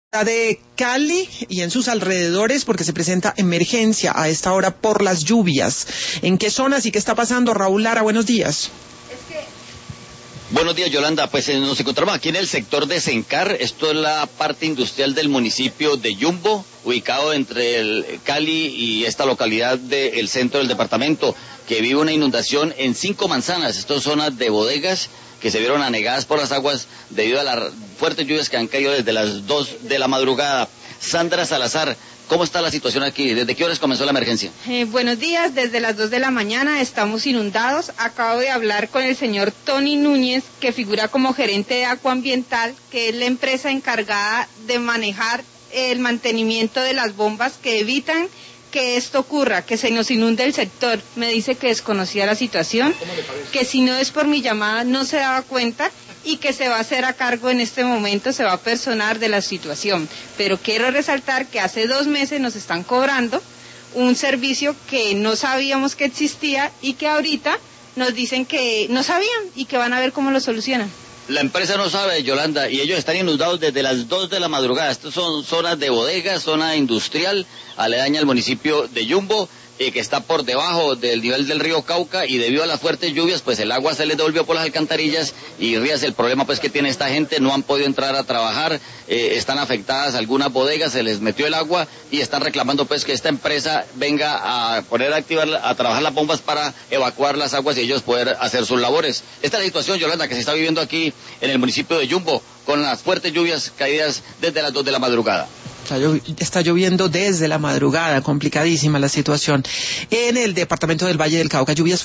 De Cali y en sus alrededores porque se presenta emergencia a esta hora por las lluvias. ¿En qué zonas y qué está pasando? Raúl Lara, buenos días. Buenos días, Yolanda. Pues nos encontramos aquí en el sector de Sencar. Esto es la parte industrial del municipio de Yumbo, ubicado entre el Cali y esta localidad del centro del departamento, que vive una inundación en 5 manzanas. Estas son zonas de bodegas que se vieron anegadas por las aguas debido a las fuertes lluvias que han caído desde las 2 de la madrugada. Sandra Salazar, ¿cómo está la situación aquí? ¿Desde qué horas comenzó la emergencia? Buenos días, desde las 2 de la mañana estamos inundados. Acabo de hablar con el señor Tony Núñez, que figura como gerente de Acuambiental, que es la empresa encargada de manejar el mantenimiento de las bombas que evitan que esto ocurra, que se nos inunde el sector. Me dice que desconocía la situación, que si no es por mi llamada no se daba cuenta y que se va a hacer a cargo en este momento, se va a personar de la situación. Pero quiero resaltar que hace 2 meses nos están cobrando un servicio que no sabíamos que existía y que ahorita nos dicen que no sabían y que van a ver cómo lo solucionan. La empresa no sabe, Yolanda, y ellos están inundados desde las 2 de la madrugada. Estas son zonas de bodega, zona industrial, aledaña al municipio de Yumbo, que está por debajo del nivel del río Cauca, y debido a las fuertes lluvias, pues el agua se les devolvió por las alcantarillas, y rías, el problema pues que tiene esta gente, no han podido entrar a trabajar, están afectadas algunas bodegas, se les metió el agua, y están reclamando pues que esta empresa venga a poner a trabajar las bombas para evacuar las aguas y ellos poder hacer sus labores. Esta es la situación, Yolanda, que se está viviendo aquí en el municipio de Yumbo, con las fuertes lluvias caídas desde las 2 de la madrugada. Está lloviendo desde la madrugada, complicadísima la situación. En el departamento del Valle del Cauca, lluvias